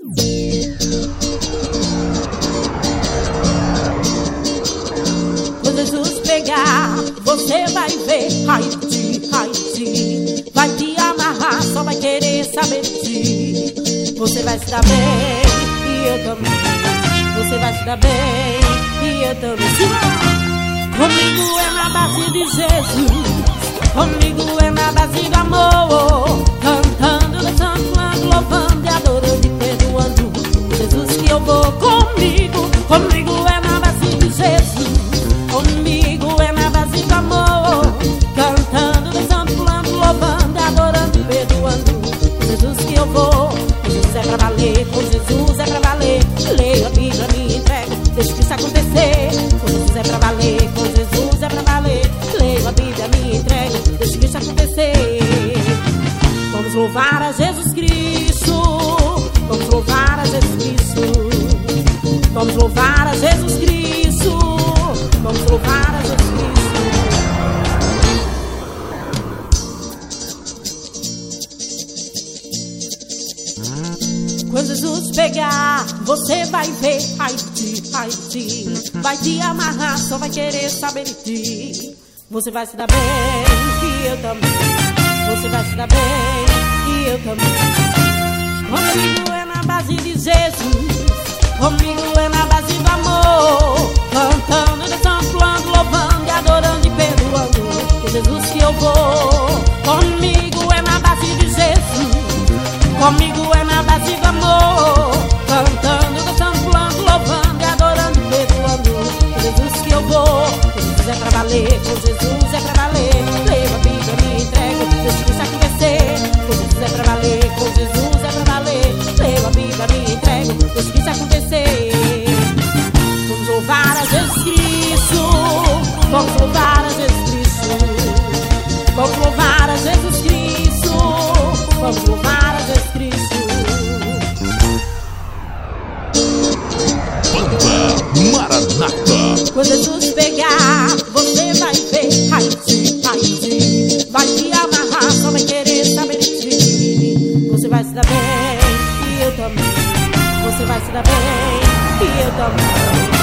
Quando Jesus pegar, você vai ver. Haiti, vai te amarrar, só vai querer saber de ti. Você vai se dar bem, e eu também. Você vai se dar bem, e eu também. Comigo é na base de Jesus. Comigo é na base do amor. Cantando, dançando, louvando e adorando e perdoando. Jesus que eu vou comigo. Comigo é na base de Jesus. Comigo é na base do amor. Cantando, dançando, louvando e adorando e perdoando. Jesus que eu vou. Com Jesus é pra valer. Com Jesus é pra valer. Leio a Bíblia, me entrego. Deixa que isso acontecer. Com Jesus é pra valer. Com Jesus é pra valer. Leio a Bíblia, me entrego. Deixa que isso acontecer. Vamos louvar a Jesus Cristo. Vamos louvar a Jesus Cristo. Vamos louvar a Jesus Cristo. Vamos louvar a Jesus Cristo. Quando Jesus pegar, você vai ver. Haiti, vai te amarrar, só vai querer saber de ti. Você vai se dar bem, e eu também. Você vai se dar bem, e eu também. Comigo é na base de Jesus. Comigo é na base do amor. Cantando, dançando, louvando e adorando e perdoando. Com Jesus que eu vou. Comigo é na base de Jesus. Comigo é na base do amor. Cantando, dançando, louvando e adorando e perdoando. Com Jesus que eu vou. Com Jesus é pra valer. Com Jesus é pra valer. Leio a Bíblia, me entrego. Deixa que isso acontecer. Com Jesus é pra valer. Com Jesus é pra valer. Leio a Bíblia, me entrego. Deixa que isso acontecer. Vamos louvar a Jesus Cristo. Vamos louvar a Jesus Cristo. Vamos louvar a Jesus Cristo. Vamos louvar a Jesus Cristo. Banda Maranata. Quando Jesus pegar, você vai ver. Haiti, vai te amarrar, só vai querer saber de ti. Você vai se dar bem, e eu também. Você vai se dar bem, e eu também.